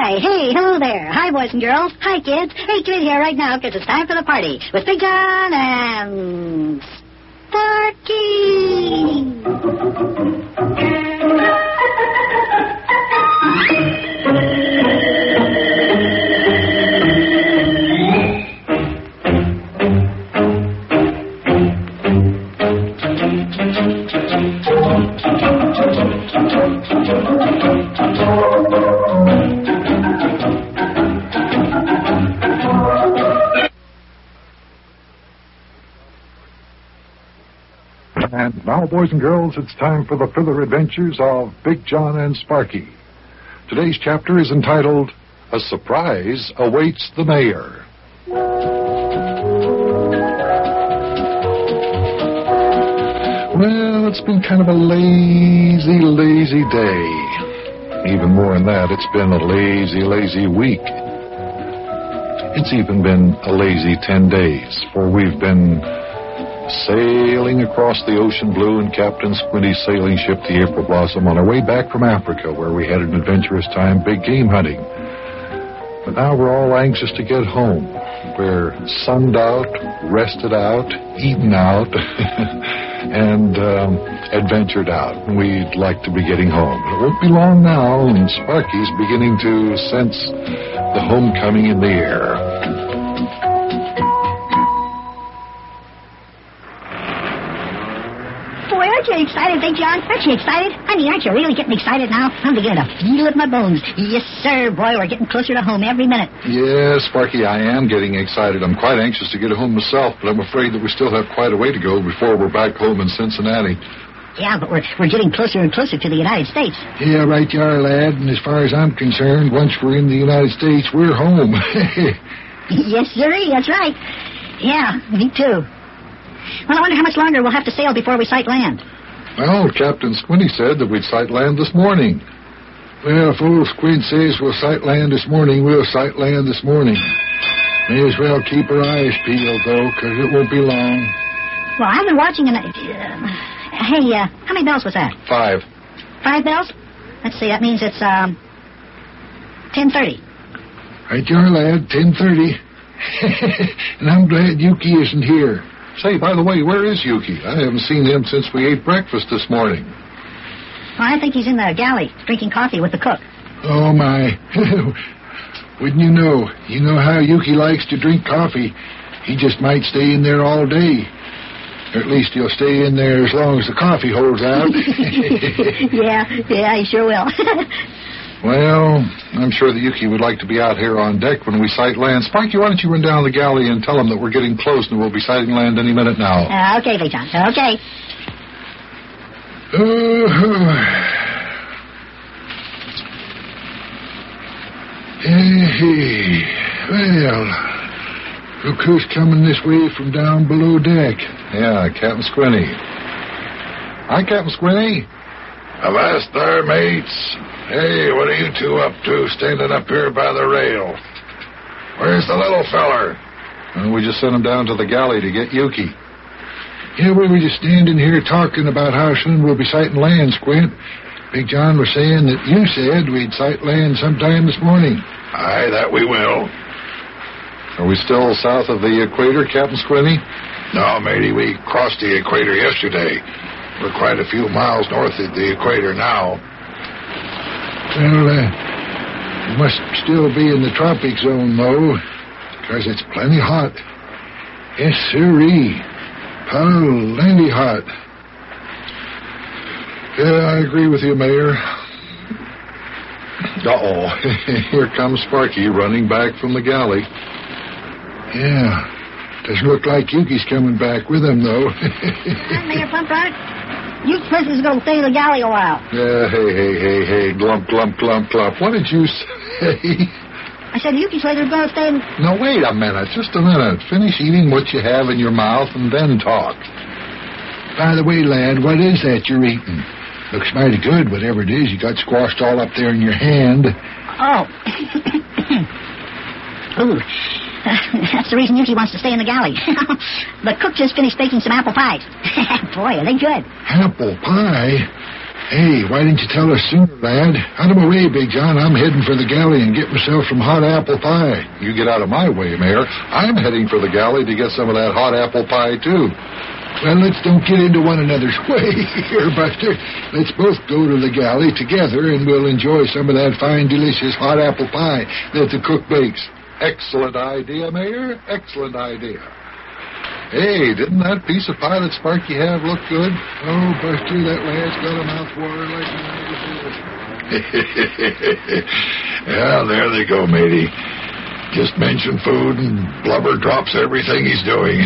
Hi, hey, hello there. Hi, boys and girls. Hi, kids. Hey, get in here right now, because it's time for the party with Big John and And now, boys and girls, it's time for the further adventures of Big John and Sparky. Today's chapter is entitled, A Surprise Awaits the Mayor. Well, it's been kind of a lazy day. Even more than that, it's been a lazy week. It's even been a lazy 10 days, for we've been sailing across the ocean blue in Captain Squinty's sailing ship, the April Blossom, on our way back from Africa, where we had an adventurous time big game hunting. But now we're all anxious to get home. We're sunned out, rested out, eaten out, and adventured out. We'd like to be getting home. But it won't be long now, and Sparky's beginning to sense the homecoming in the air. Aren't you excited, Big John? Aren't you excited? I mean, aren't you really getting excited now? I'm beginning to feel it in my bones. Yes, sir, boy, we're getting closer to home every minute. Yes, Sparky, I am getting excited. I'm quite anxious to get home myself, but I'm afraid that we still have quite a way to go before we're back home in Cincinnati. Yeah, but we're getting closer and closer to the United States. Yeah, right you are, lad. And as far as I'm concerned, once we're in the United States, we're home. Yes, sir, that's right. Yeah, me too. Well, I wonder how much longer we'll have to sail before we sight land. Well, Captain Squinty said that we'd sight land this morning. Well, if old Squint says we'll sight land this morning, we'll sight land this morning. May as well keep our eyes peeled, though, because it won't be long. Well, I've been watching hey, how many bells was that? 5. 5 bells? Let's see, that means it's, 10:30. Right you are, lad, 10:30. And I'm glad Yuki isn't here. Say, by the way, where is Yuki? I haven't seen him since we ate breakfast this morning. Well, I think he's in the galley drinking coffee with the cook. Oh, my. Wouldn't you know? You know how Yuki likes to drink coffee. He just might stay in there all day. Or at least he'll stay in there as long as the coffee holds out. Yeah, he sure will. Well, I'm sure that Yuki would like to be out here on deck when we sight land. Sparky, why don't you run down the galley and tell him that we're getting close and we'll be sighting land any minute now. Okay, Big John. Okay. Hey. Well, look who's coming this way from down below deck. Yeah, Captain Squinty. Hi, Captain Squinty. Avast there, mates. Hey, what are you two up to standing up here by the rail? Where's the little feller? Well, we just sent him down to the galley to get Yuki. Yeah, we were just standing here talking about how soon we'll be sighting land, Squint. Big John was saying that you said we'd sight land sometime this morning. Aye, that we will. Are we still south of the equator, Captain Squinty? No, matey, we crossed the equator yesterday. We're quite a few miles north of the equator now. Well, we must still be in the tropic zone, though, because it's plenty hot. Yes, sirree. Plenty hot. Yeah, I agree with you, Mayor. Uh-oh. Here comes Sparky running back from the galley. Yeah. Doesn't look like Yuki's coming back with him, though. Mayor Plumfront, you person's going to stay in the galley a while. Yeah, hey. Glump. What did you say? I said Yuki said you're going to stay in... No, wait a minute. Just a minute. Finish eating what you have in your mouth and then talk. By the way, lad, what is that you're eating? Looks mighty good, whatever it is you got squashed all up there in your hand. Oh. Ooh. That's the reason Yuki wants to stay in the galley. The cook just finished baking some apple pies. Boy, are they good. Apple pie? Hey, why didn't you tell us sooner, lad? Out of my way, Big John. I'm heading for the galley and get myself some hot apple pie. You get out of my way, Mayor. I'm heading for the galley to get some of that hot apple pie, too. Well, let's don't get into one another's way here, Buster. Let's both go to the galley together, and we'll enjoy some of that fine, delicious hot apple pie that the cook bakes. Excellent idea, Mayor. Excellent idea. Hey, didn't that piece of pie that Sparky have look good? Oh, Buster, that lad's got a mouthwater like a Yeah, there they go, matey. Just mention food and blubber drops everything he's doing.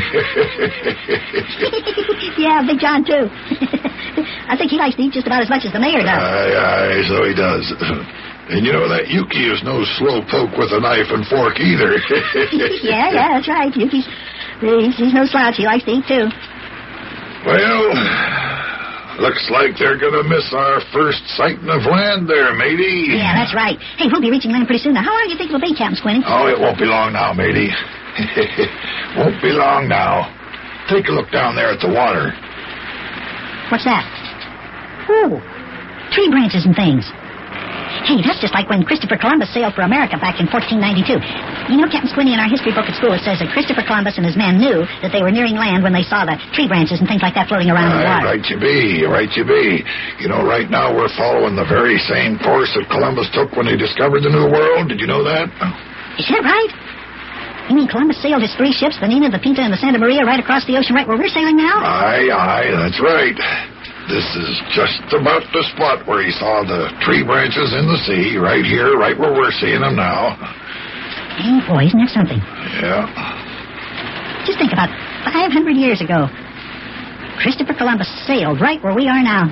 Yeah, Big John, too. I think he likes to eat just about as much as the mayor does. Aye, so he does. And you know, that Yuki is no slow poke with a knife and fork either. Yeah, that's right. Yuki's he's no slouch. He likes to eat, too. Well, looks like they're going to miss our first sighting of land there, matey. Yeah, that's right. Hey, we'll be reaching land pretty soon. Now, how long do you think it'll be, Captain Squinty? Oh, it won't be long now, matey. Won't be long now. Take a look down there at the water. What's that? Oh, tree branches and things. Hey, that's just like when Christopher Columbus sailed for America back in 1492. You know, Captain Squinty, in our history book at school, it says that Christopher Columbus and his men knew that they were nearing land when they saw the tree branches and things like that floating around in the water. Right you be, right you be. You know, right now we're following the very same course that Columbus took when he discovered the New World. Did you know that? Is that right? You mean Columbus sailed his 3 ships, the Nina, the Pinta, and the Santa Maria, right across the ocean, right where we're sailing now? Aye, that's right. This is just about the spot where he saw the tree branches in the sea, right here, right where we're seeing them now. Hey, boy, isn't that something? Yeah. Just think about 500 years ago. Christopher Columbus sailed right where we are now.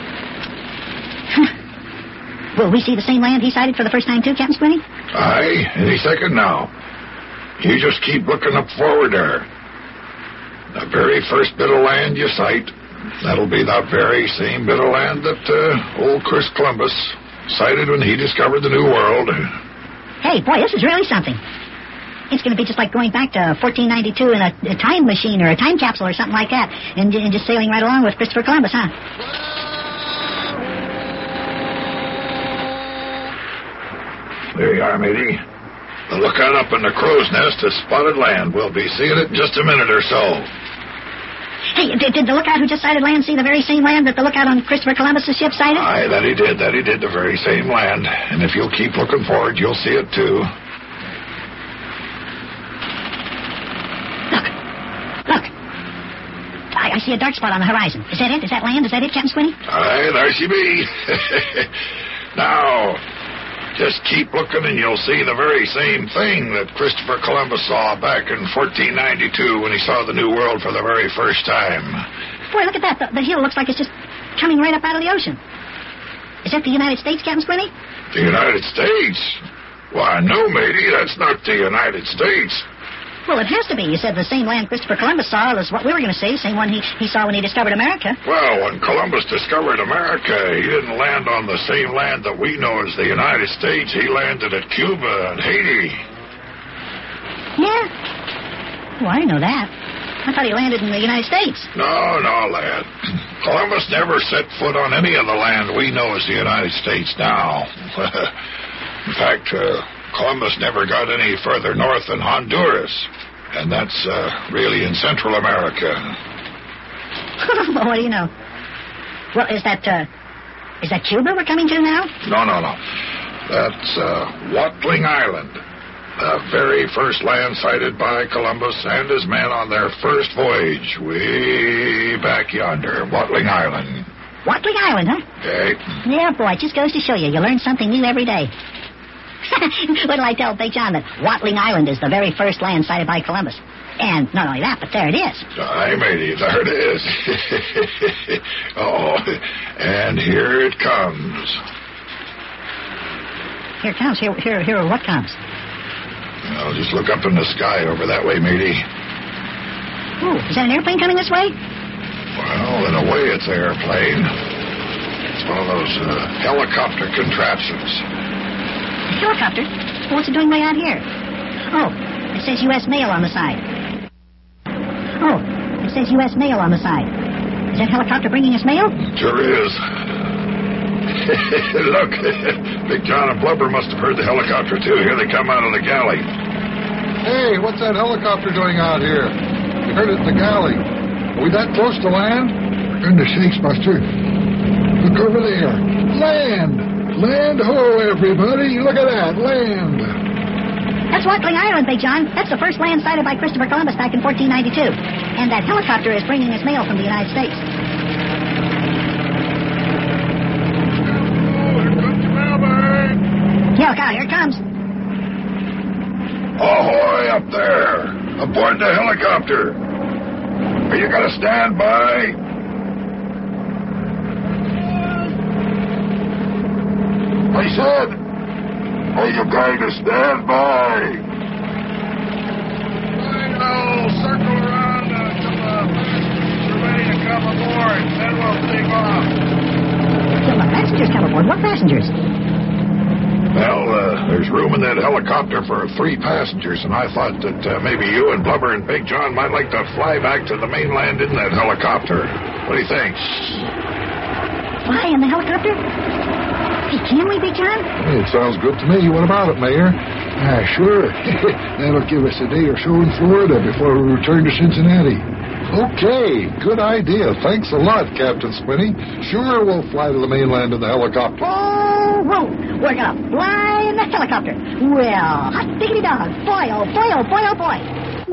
Will we see the same land he sighted for the first time, too, Captain Squinty? Aye, any second now. You just keep looking up forward there. The very first bit of land you sight, that'll be that very same bit of land that old Chris Columbus sighted when he discovered the New World. Hey, boy, this is really something. It's going to be just like going back to 1492 in a time machine or a time capsule or something like that, and just sailing right along with Christopher Columbus, huh? There you are, matey. The lookout up in the crow's nest has spotted land. We'll be seeing it in just a minute or so. Hey, did the lookout who just sighted land see the very same land that the lookout on Christopher Columbus's ship sighted? Aye, that he did, the very same land. And if you'll keep looking forward, you'll see it too. Look. I see a dark spot on the horizon. Is that it? Is that land? Is that it, Captain Squinty? Aye, there she be. Now, just keep looking and you'll see the very same thing that Christopher Columbus saw back in 1492 when he saw the New World for the very first time. Boy, look at that. The hill looks like it's just coming right up out of the ocean. Is that the United States, Captain Squinty? The United States? Why, no, matey, that's not the United States. Well, it has to be. You said the same land Christopher Columbus saw is what we were going to see, same one he saw when he discovered America. Well, when Columbus discovered America, he didn't land on the same land that we know as the United States. He landed at Cuba and Haiti. Yeah? Oh, I didn't know that. I thought he landed in the United States. No, lad. Columbus never set foot on any of the land we know as the United States now. In fact, Columbus never got any further north than Honduras, and that's really in Central America. What do you know? Well, is that Cuba we're coming to now? No. That's Watling Island, the very first land sighted by Columbus and his men on their first voyage, way back yonder, Watling Island. Watling Island, huh? Okay. Yeah, boy, it just goes to show you learn something new every day. What'll I tell Big John that Watling Island is the very first land sighted by Columbus? And not only that, but there it is. Aye, matey, there it is. Oh, and here it comes. Here it comes. Here what comes? Well, just look up in the sky over that way, matey. Ooh, is that an airplane coming this way? Well, in a way, it's an airplane. It's one of those helicopter contraptions. Helicopter? What's it doing way out here? Oh, it says U.S. Mail on the side. Oh, it says U.S. Mail on the side. Is that helicopter bringing us mail? Sure is. Look, Big John and Blubber must have heard the helicopter, too. Here they come out of the galley. Hey, what's that helicopter doing out here? We heard it in the galley. Are we that close to land? For goodness sakes, Buster. Look over there. Land! Land ho, everybody! Look at that, land! That's Watling Island, Big John. That's the first land sighted by Christopher Columbus back in 1492. And that helicopter is bringing us mail from the United States. Yeah, look out, here it comes. Ahoy up there! Aboard the helicopter! Are you going to stand by? I said, are you going to stand by? I'll circle around until the passengers are ready to come aboard. Then we'll take off. Till the passengers come aboard. What passengers? Well, there's room in that helicopter for 3 passengers, and I thought that maybe you and Blubber and Big John might like to fly back to the mainland in that helicopter. What do you think? Fly in the helicopter? Hey, can we, Big John? Hey, it sounds good to me. What about it, Mayor? Sure. That'll give us a day or so in Florida before we return to Cincinnati. Okay, good idea. Thanks a lot, Captain Squinty. Sure, we'll fly to the mainland in the helicopter. Oh, whoa. We're going to fly in the helicopter. Well, hot diggity dog. Boy, oh, boy, oh, boy, oh, boy.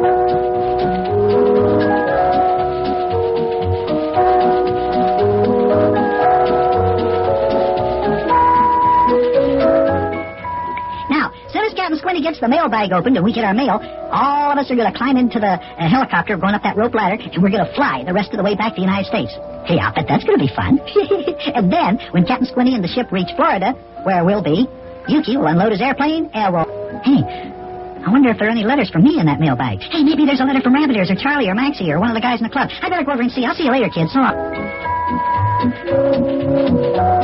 Now, as soon as Captain Squinty gets the mailbag opened and we get our mail, all of us are going to climb into the helicopter going up that rope ladder, and we're going to fly the rest of the way back to the United States. Hey, I'll bet that's going to be fun. And then, when Captain Squinty and the ship reach Florida, where we'll be, Yuki will unload his airplane, and we'll... Hey, I wonder if there are any letters from me in that mailbag. Hey, maybe there's a letter from Rabbit Ears or Charlie or Maxie or one of the guys in the club. I better go over and see. I'll see you later, kids. So long.